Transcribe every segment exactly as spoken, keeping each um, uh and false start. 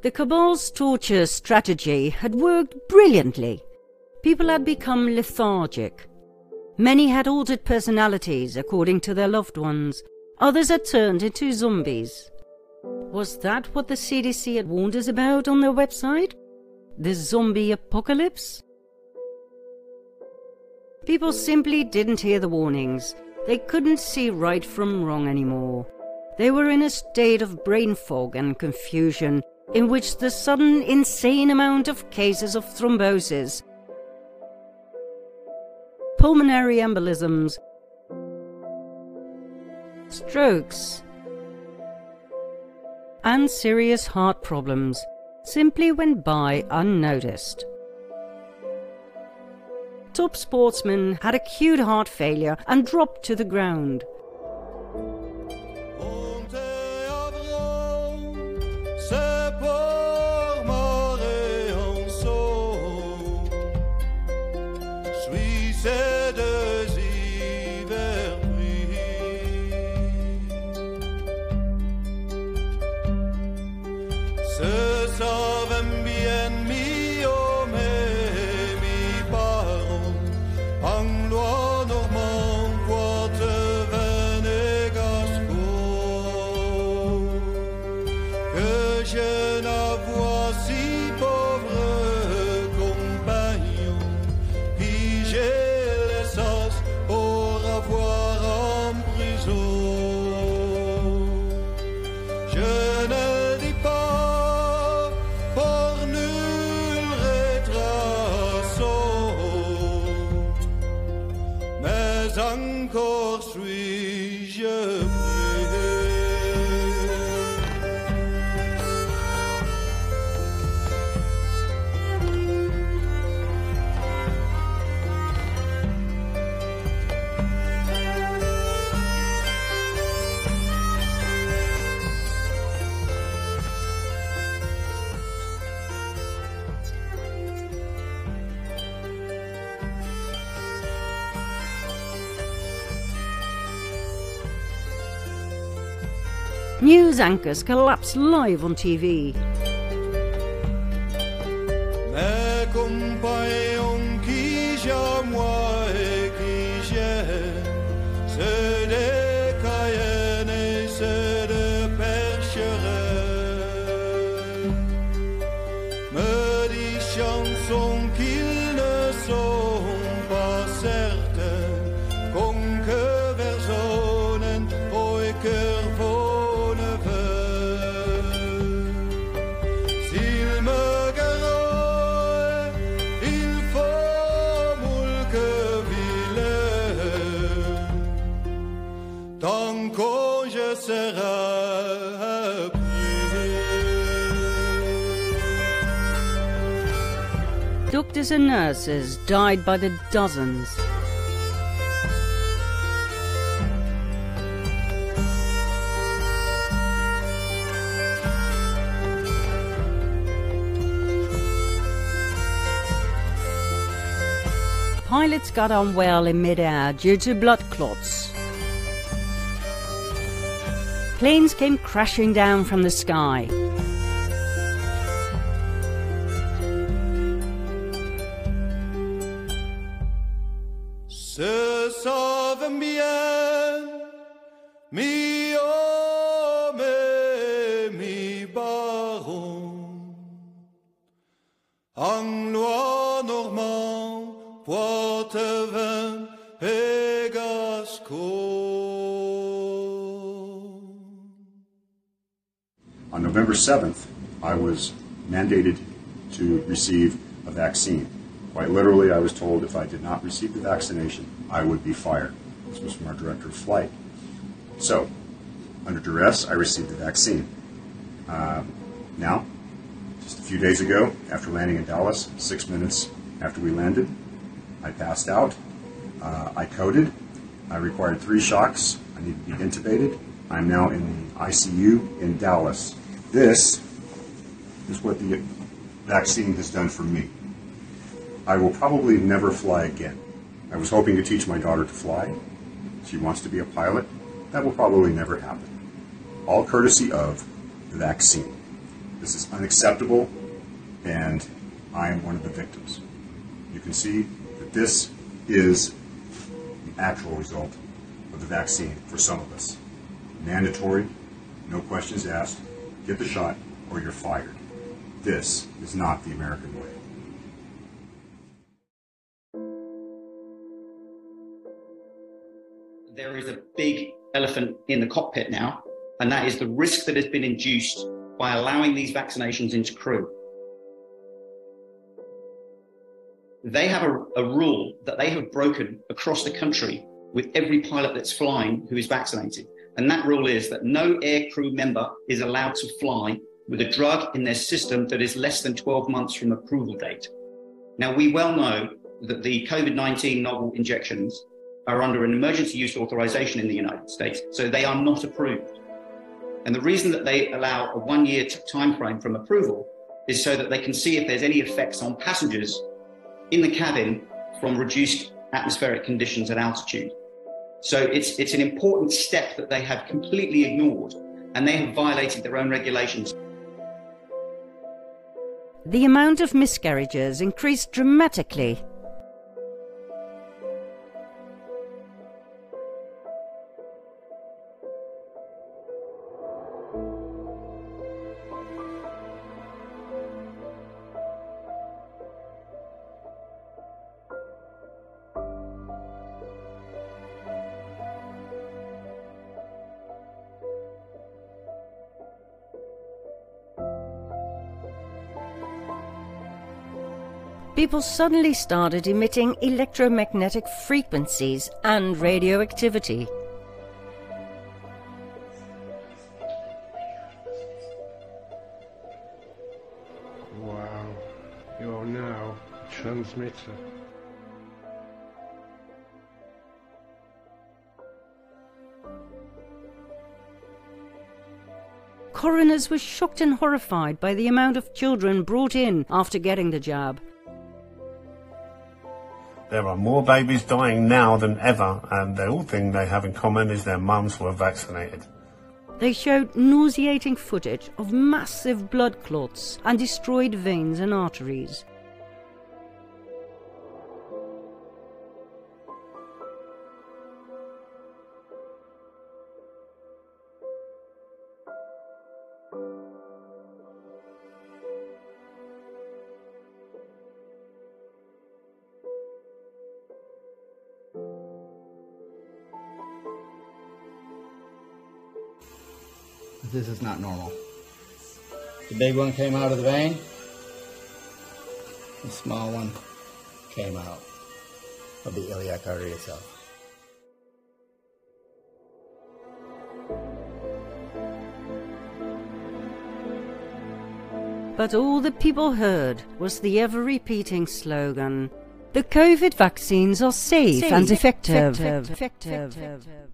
The Cabal's torture strategy had worked brilliantly. People had become lethargic. Many had altered personalities according to their loved ones. Others had turned into zombies. Was that what the C D C had warned us about on their website? The zombie apocalypse? People simply didn't hear the warnings. They couldn't see right from wrong anymore. They were in a state of brain fog and confusion, in which the sudden insane amount of cases of thrombosis, pulmonary embolisms, strokes, and serious heart problems simply went by unnoticed. Top sportsmen had acute heart failure and dropped to the ground. Encore suis-je prié. News anchors collapsed live on T V. Mes compagnons qui j'aime et qui j'aime, c'est des Cayennes et c'est des Percherons. Me dit chansons qu'ils ne sont pas certains, qu'on que versonen oi cœur vaut. Doctors and nurses died by the dozens. Pilots got unwell in mid-air due to blood clots. Planes came crashing down from the sky. Se savent bien, mi homme et mi baron, anglois, normand, poitevin et gascon. On November seventh, I was mandated to receive a vaccine. Quite literally, I was told if I did not receive the vaccination, I would be fired. This was from our director of flight. So, under duress, I received the vaccine. Uh, now, just a few days ago, after landing in Dallas, six minutes after we landed, I passed out. Uh, I coded. I required three shocks. I needed to be intubated. I'm now in the I C U in Dallas. This is what the vaccine has done for me. I will probably never fly again. I was hoping to teach my daughter to fly. She wants to be a pilot. That will probably never happen. All courtesy of the vaccine. This is unacceptable, and I am one of the victims. You can see that this is the actual result of the vaccine for some of us. Mandatory, no questions asked, get the shot or you're fired. This is not the American way. There is a big elephant in the cockpit now, and that is the risk that has been induced by allowing these vaccinations into crew. They have a, a rule that they have broken across the country with every pilot that's flying who is vaccinated. And that rule is that no air crew member is allowed to fly with a drug in their system that is less than twelve months from approval date. Now, we well know that the COVID nineteen novel injections are under an emergency use authorization in the United States, so they are not approved. And the reason that they allow a one-year time frame from approval is so that they can see if there's any effects on passengers in the cabin from reduced atmospheric conditions at altitude. So it's, it's an important step that they have completely ignored, and they have violated their own regulations. The amount of miscarriages increased dramatically. People suddenly started emitting electromagnetic frequencies and radioactivity. Wow, you're now a transmitter. Coroners were shocked and horrified by the amount of children brought in after getting the jab. There are more babies dying now than ever, and the only thing they have in common is their mums were vaccinated. They showed nauseating footage of massive blood clots and destroyed veins and arteries. This is not normal. The big one came out of the vein. The small one came out of the iliac artery itself. But all the people heard was the ever-repeating slogan, "The COVID vaccines are safe, safe and effective. effective. effective. effective.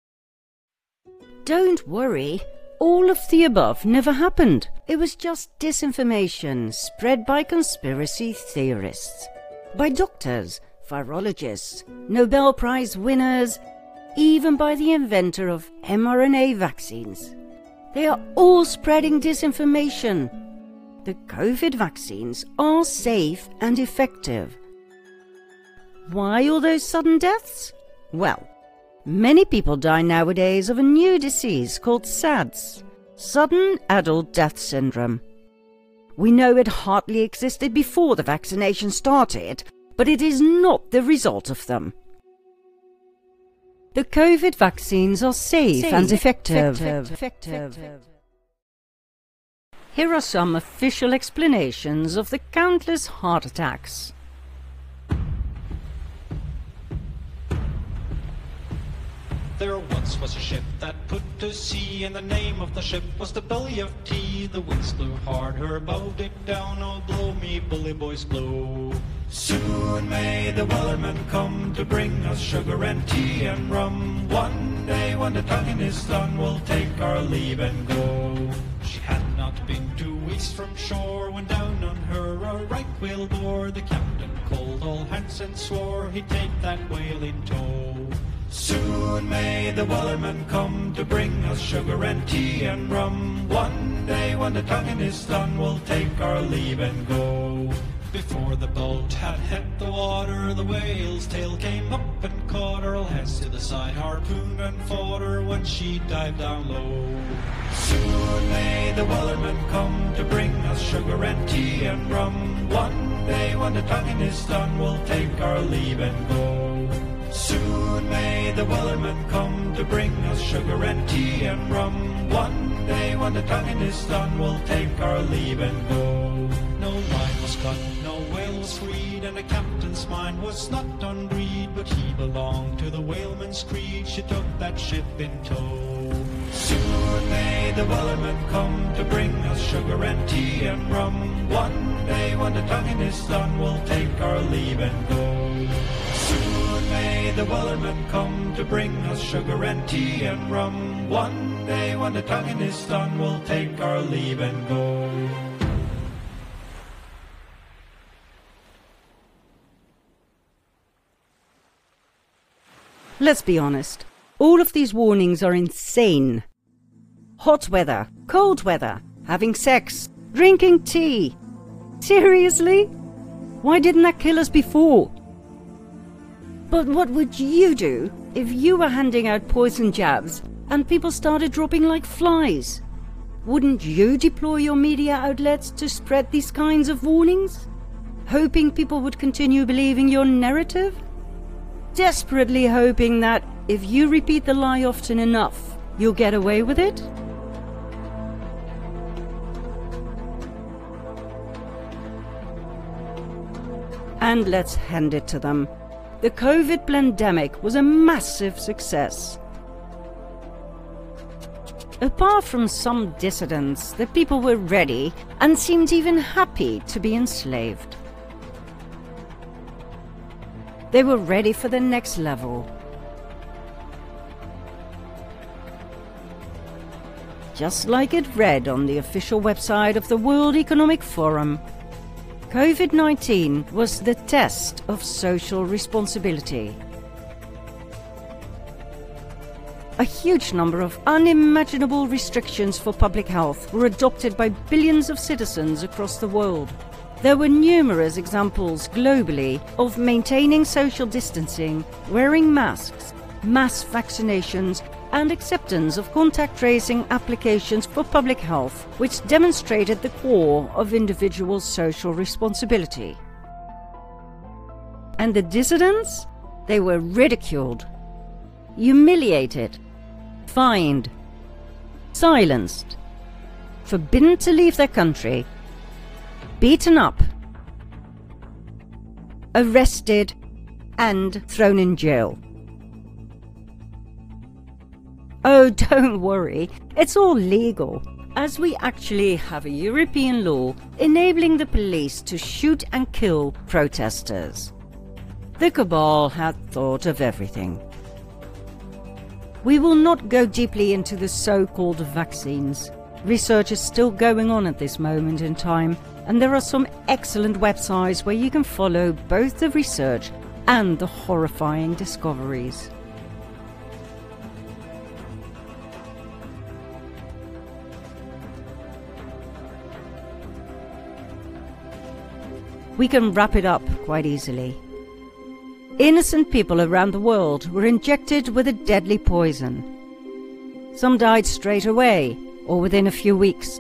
Don't worry. All of the above never happened. It was just disinformation spread by conspiracy theorists, by doctors, virologists, Nobel Prize winners, even by the inventor of mRNA vaccines. They are all spreading disinformation. The COVID vaccines are safe and effective. Why all those sudden deaths? Well, many people die nowadays of a new disease called SADS, Sudden Adult Death Syndrome. We know it hardly existed before the vaccination started, but it is not the result of them. The COVID vaccines are safe, safe and effective. effective. effective. Here are some official explanations of the countless heart attacks. There once was a ship that put to sea, and the name of the ship was the Billy of Tea. The winds blew hard, her bow dipped down, oh blow me bully boys blow. Soon may the wellerman come to bring us sugar and tea and rum. One day when the tonguing is done, we'll take our leave and go. She had not been two weeks from shore when down on her a right whale bore. The captain called all hands and swore he'd take that whale in tow. Soon may the wellerman come to bring us sugar and tea and rum. One day when the tonguing is done, we'll take our leave and go. Before the boat had hit the water, the whale's tail came up and caught her. All hands to the side, harpoon and fought her when she dived down low. Soon may the wellerman come to bring us sugar and tea and rum. One day when the tonguing is done, we'll take our leave and go. Soon may the wellerman come to bring us sugar and tea and rum. One day when the tonguing is done, we'll take our leave and go. No line was cut, no whale was freed, and the captain's mind was not on greed, but he belonged to the whaleman's creed. She took that ship in tow. Soon may the wellerman come to bring us sugar and tea and rum. One day when the tonguing is done, we'll take our leave and go. Soon may the wellerman come to bring us sugar and tea and rum. One day when the tonguing is done, we'll take our leave and go. Let's be honest, all of these warnings are insane. Hot weather, cold weather, having sex, drinking tea. Seriously? Why didn't that kill us before? But what would you do if you were handing out poison jabs and people started dropping like flies? Wouldn't you deploy your media outlets to spread these kinds of warnings? Hoping people would continue believing your narrative? Desperately hoping that if you repeat the lie often enough, you'll get away with it? And let's hand it to them. The COVID pandemic was a massive success. Apart from some dissidents, the people were ready and seemed even happy to be enslaved. They were ready for the next level. Just like it read on the official website of the World Economic Forum, COVID nineteen was the test of social responsibility. A huge number of unimaginable restrictions for public health were adopted by billions of citizens across the world. There were numerous examples globally of maintaining social distancing, wearing masks, mass vaccinations, and acceptance of contact tracing applications for public health, which demonstrated the core of individual social responsibility. And the dissidents? They were ridiculed, humiliated, fined, silenced, forbidden to leave their country, beaten up, arrested, and thrown in jail. Oh, don't worry, it's all legal, as we actually have a European law enabling the police to shoot and kill protesters. The cabal had thought of everything. We will not go deeply into the so-called vaccines. Research is still going on at this moment in time, and there are some excellent websites where you can follow both the research and the horrifying discoveries. We can wrap it up quite easily. Innocent people around the world were injected with a deadly poison. Some died straight away or within a few weeks.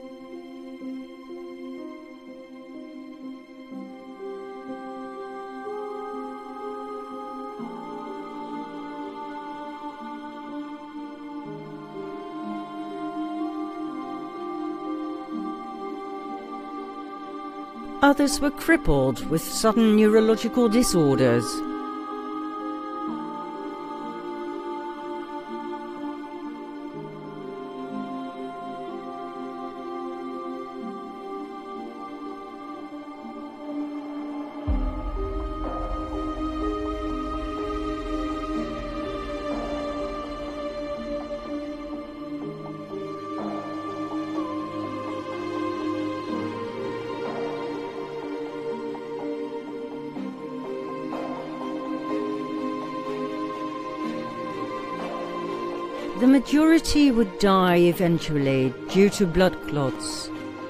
Others were crippled with sudden neurological disorders. the majority would die eventually due to blood clots.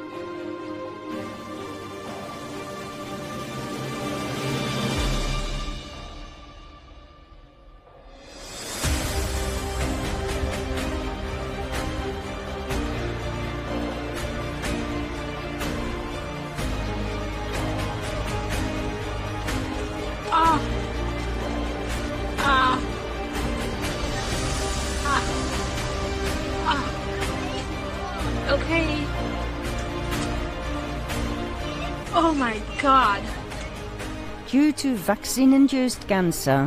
Okay. Oh my God. Due to vaccine-induced cancer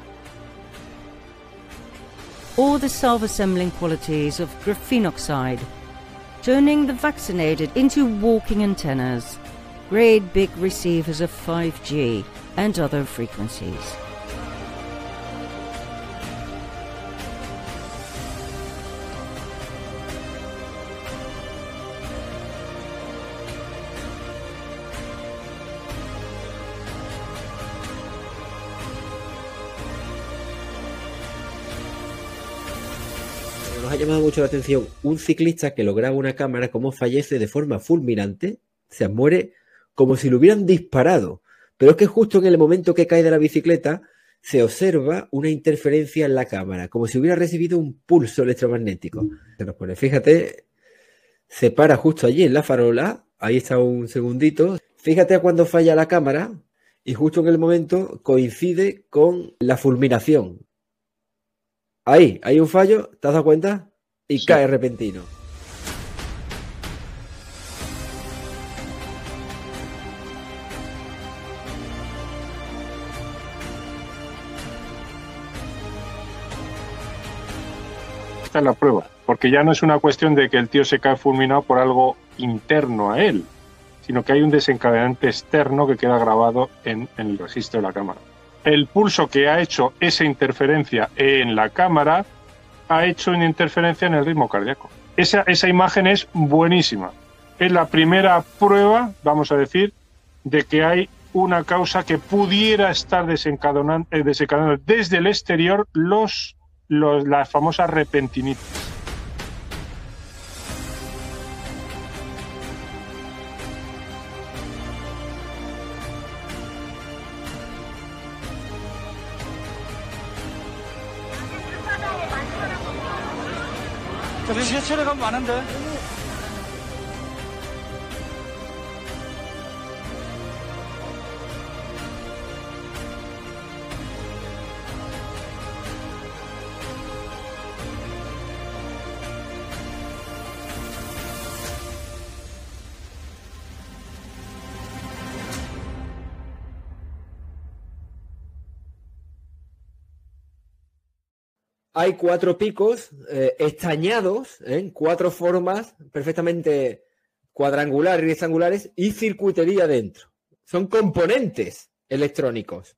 or the self-assembling qualities of graphene oxide, turning the vaccinated into walking antennas, great big receivers of five G and other frequencies. Nos ha llamado mucho la atención un ciclista que lo graba una cámara cómo fallece de forma fulminante, o sea, muere como si lo hubieran disparado, pero es que justo en el momento que cae de la bicicleta se observa una interferencia en la cámara, como si hubiera recibido un pulso electromagnético. Se nos pone, fíjate, se para justo allí en la farola, ahí está un segundito, fíjate a cuando falla la cámara y justo en el momento coincide con la fulminación. Ahí, hay un fallo, ¿te has dado cuenta? Y sí, cae repentino. Esta es la prueba, porque ya no es una cuestión de que el tío se cae fulminado por algo interno a él, sino que hay un desencadenante externo que queda grabado en, en el registro de la cámara. El pulso que ha hecho esa interferencia en la cámara ha hecho una interferencia en el ritmo cardíaco. Esa, esa imagen es buenísima. Es la primera prueba, vamos a decir, de que hay una causa que pudiera estar desencadenando, eh, desencadenando desde el exterior los, los, las famosas repentinitis. 체력은 많은데. Hay cuatro picos eh, estañados en ¿eh? cuatro formas perfectamente cuadrangulares y rectangulares y circuitería dentro. Son componentes electrónicos.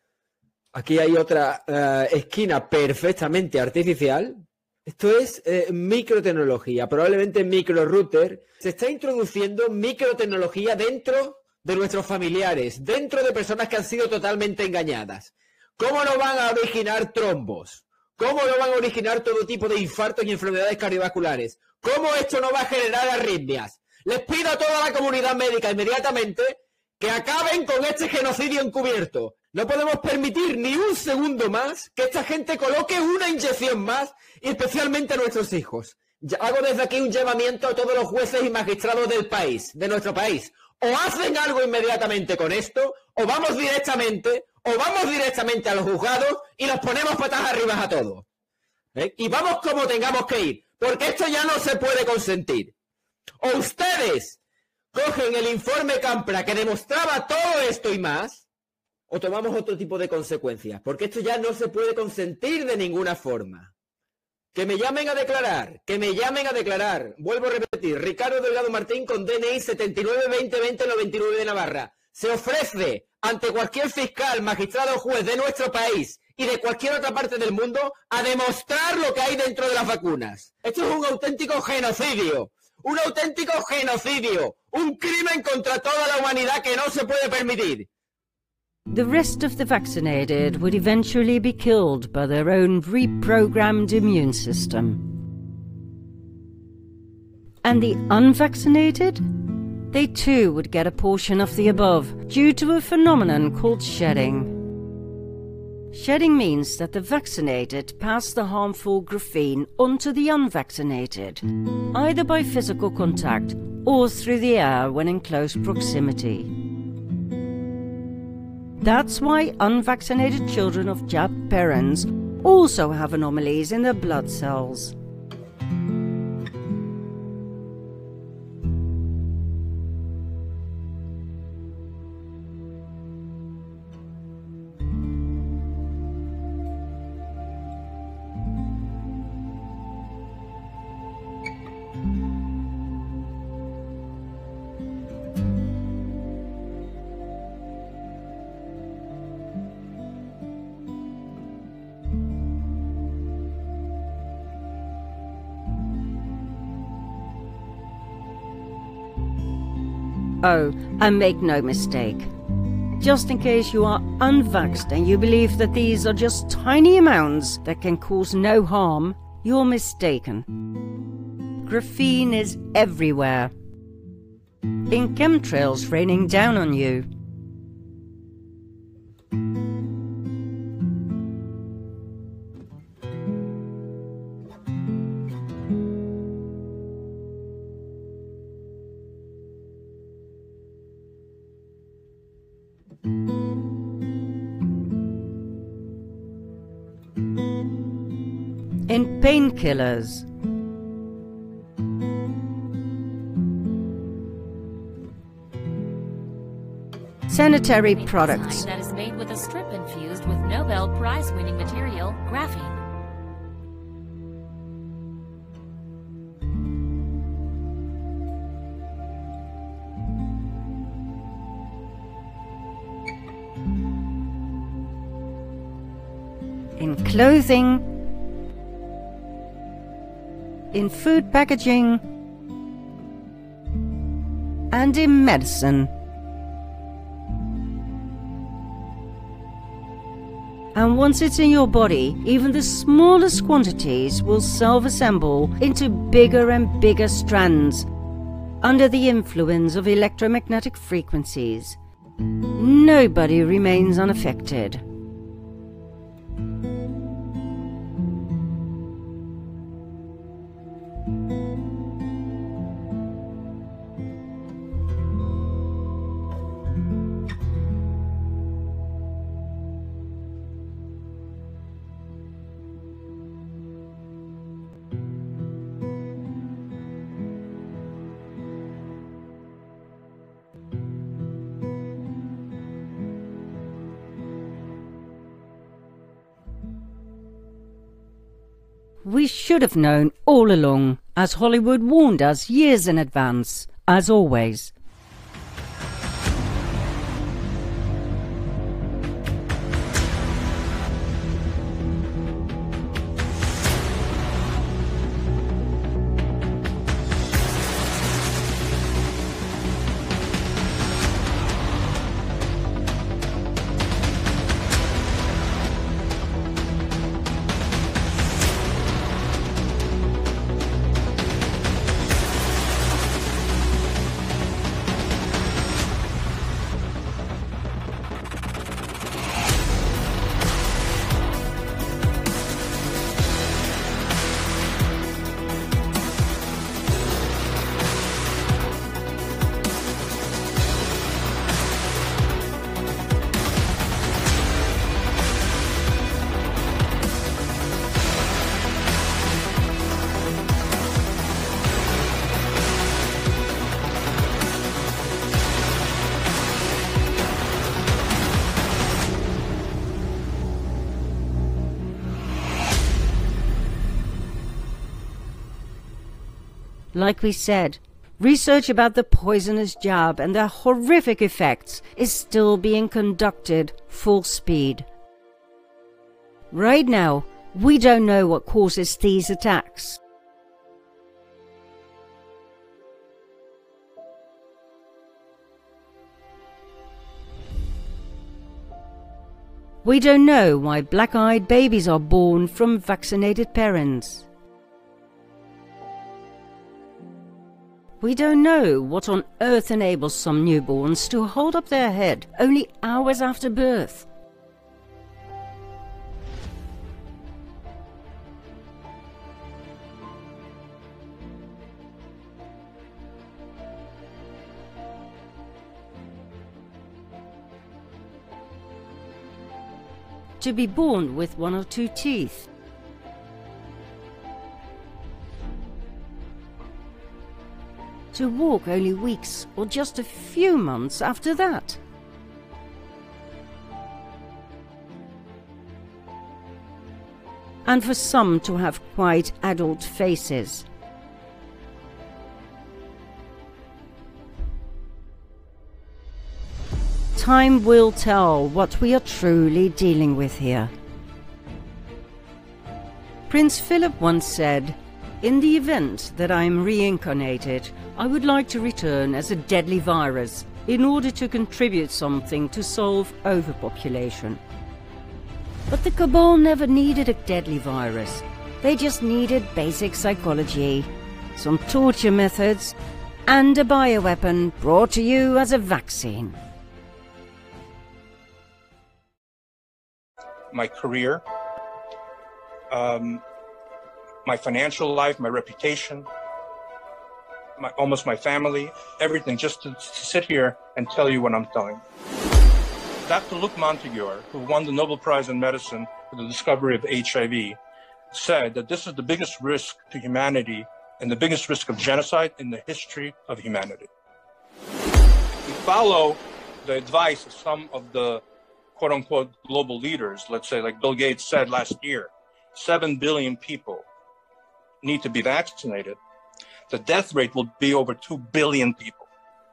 Aquí hay otra eh, esquina perfectamente artificial. Esto es eh, microtecnología, probablemente microrouter. Se está introduciendo microtecnología dentro de nuestros familiares, dentro de personas que han sido totalmente engañadas. ¿Cómo no van a originar trombos? ¿Cómo no van a originar todo tipo de infartos y enfermedades cardiovasculares? ¿Cómo esto no va a generar arritmias? Les pido a toda la comunidad médica inmediatamente que acaben con este genocidio encubierto. No podemos permitir ni un segundo más que esta gente coloque una inyección más, y especialmente a nuestros hijos. Hago desde aquí un llamamiento a todos los jueces y magistrados del país, de nuestro país. O hacen algo inmediatamente con esto, o vamos directamente... O vamos directamente a los juzgados y los ponemos patas arriba a todos. ¿Eh? Y vamos como tengamos que ir, porque esto ya no se puede consentir. O ustedes cogen el informe Campra que demostraba todo esto y más, o tomamos otro tipo de consecuencias, porque esto ya no se puede consentir de ninguna forma. Que me llamen a declarar, que me llamen a declarar. Vuelvo a repetir, Ricardo Delgado Martín con D N I setenta y nueve veinte veinte noventa y nueve de Navarra. Se ofrece ante cualquier fiscal, magistrado o juez de nuestro país y de cualquier otra parte del mundo a demostrar lo que hay dentro de las vacunas. Esto es un auténtico genocidio, un auténtico genocidio, un crimen contra toda la humanidad que no se puede permitir. The rest of the vaccinated would eventually be killed by their own reprogrammed immune system. And the unvaccinated? They too would get a portion of the above due to a phenomenon called shedding. Shedding means that the vaccinated pass the harmful graphene onto the unvaccinated, either by physical contact or through the air when in close proximity. That's why unvaccinated children of jabbed parents also have anomalies in their blood cells. Oh, and make no mistake. Just in case you are unvaxxed and you believe that these are just tiny amounts that can cause no harm, you're mistaken. Graphene is everywhere. In chemtrails raining down on you. In painkillers. Sanitary products. That is made with a strip infused with Nobel Prize-winning material, graphene. In clothing, in food packaging, and in medicine. And once it's in your body, even the smallest quantities will self-assemble into bigger and bigger strands under the influence of electromagnetic frequencies. Nobody remains unaffected. We should have known all along, as Hollywood warned us years in advance, as always. Like we said, research about the poisonous jab and their horrific effects is still being conducted full speed. Right now, we don't know what causes these attacks. We don't know why black-eyed babies are born from vaccinated parents. We don't know what on earth enables some newborns to hold up their head only hours after birth. To be born with one or two teeth. To walk only weeks or just a few months after that. And for some to have quite adult faces. Time will tell what we are truly dealing with here. Prince Philip once said, "In the event that I am reincarnated, I would like to return as a deadly virus in order to contribute something to solve overpopulation." But the Cabal never needed a deadly virus. They just needed basic psychology, some torture methods, and a bioweapon brought to you as a vaccine. My career, um, my financial life, my reputation, my, almost my family, everything, just to, to sit here and tell you what I'm telling. Doctor Luc Montagnier, who won the Nobel Prize in Medicine for the discovery of H I V, said that this is the biggest risk to humanity and the biggest risk of genocide in the history of humanity. We follow the advice of some of the quote-unquote global leaders, let's say, like Bill Gates said last year, seven billion people need to be vaccinated. The death rate will be over two billion people.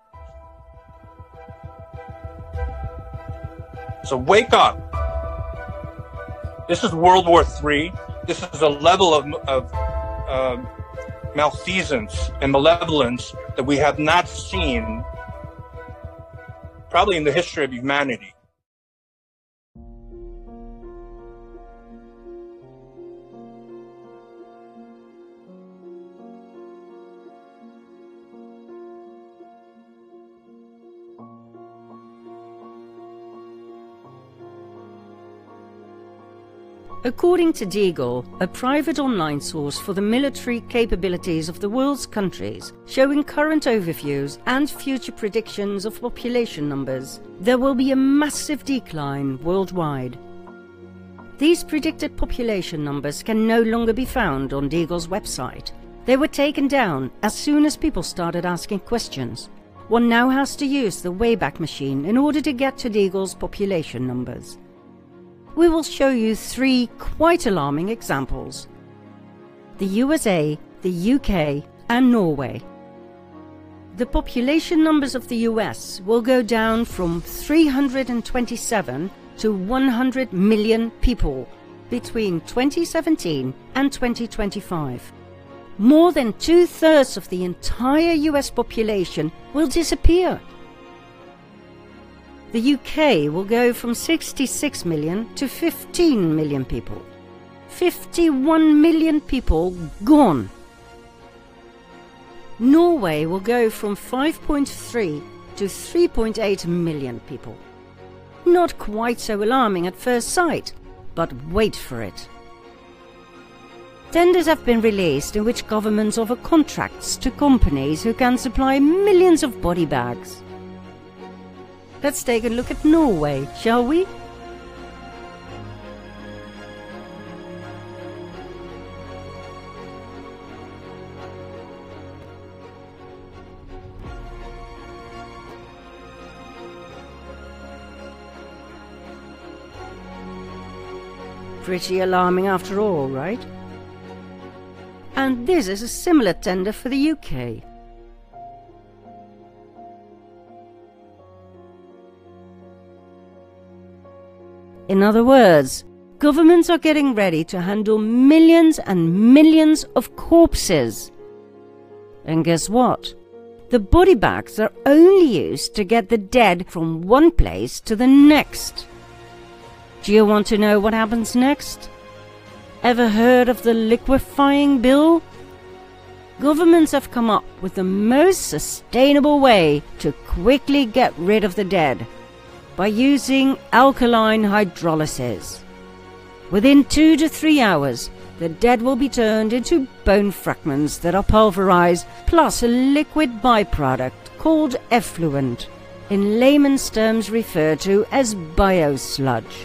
So wake up. This is World War Three. This is a level of, of uh, malfeasance and malevolence that we have not seen probably in the history of humanity. According to Deagle, a private online source for the military capabilities of the world's countries, showing current overviews and future predictions of population numbers, there will be a massive decline worldwide. These predicted population numbers can no longer be found on Deagle's website. They were taken down as soon as people started asking questions. One now has to use the Wayback Machine in order to get to Deagle's population numbers. We will show you three quite alarming examples: the U S A, the U K, and Norway. The population numbers of the U S will go down from three hundred twenty-seven to one hundred million people between twenty seventeen and twenty twenty-five. More than two-thirds of the entire U S population will disappear. The U K will go from sixty-six million to fifteen million people. fifty-one million people gone. Norway will go from five point three to three point eight million people. Not quite so alarming at first sight, but wait for it. Tenders have been released in which governments offer contracts to companies who can supply millions of body bags. Let's take a look at Norway, shall we? Pretty alarming after all, right? And this is a similar tender for the U K. In other words, governments are getting ready to handle millions and millions of corpses. And guess what? The body bags are only used to get the dead from one place to the next. Do you want to know what happens next? Ever heard of the liquefying bill? Governments have come up with the most sustainable way to quickly get rid of the dead, by using alkaline hydrolysis. Within two to three hours, the dead will be turned into bone fragments that are pulverized, plus a liquid byproduct called effluent, in layman's terms referred to as biosludge.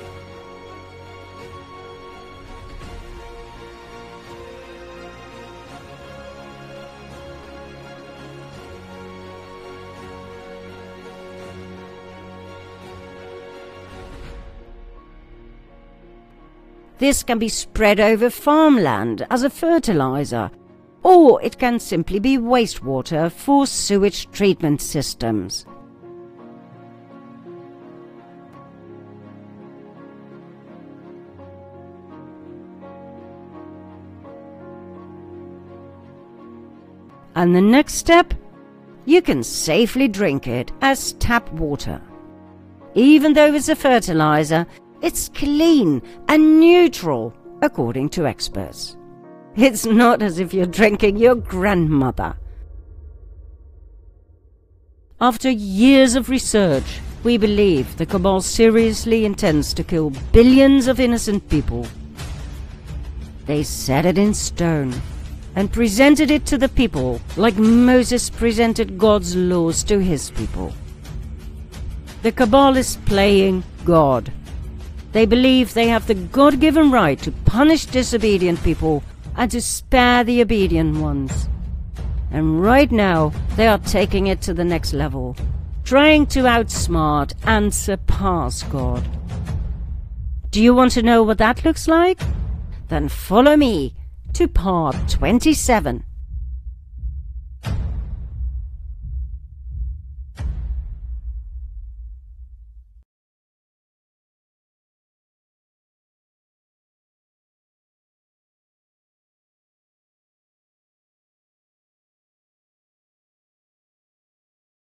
This can be spread over farmland as a fertilizer, or it can simply be wastewater for sewage treatment systems. And the next step? You can safely drink it as tap water. Even though it's a fertilizer, it's clean and neutral, according to experts. It's not as if you're drinking your grandmother. After years of research, we believe the Cabal seriously intends to kill billions of innocent people. They set it in stone and presented it to the people like Moses presented God's laws to his people. The Cabal is playing God. They believe they have the God-given right to punish disobedient people and to spare the obedient ones. And right now, they are taking it to the next level, trying to outsmart and surpass God. Do you want to know what that looks like? Then follow me to part twenty-seven.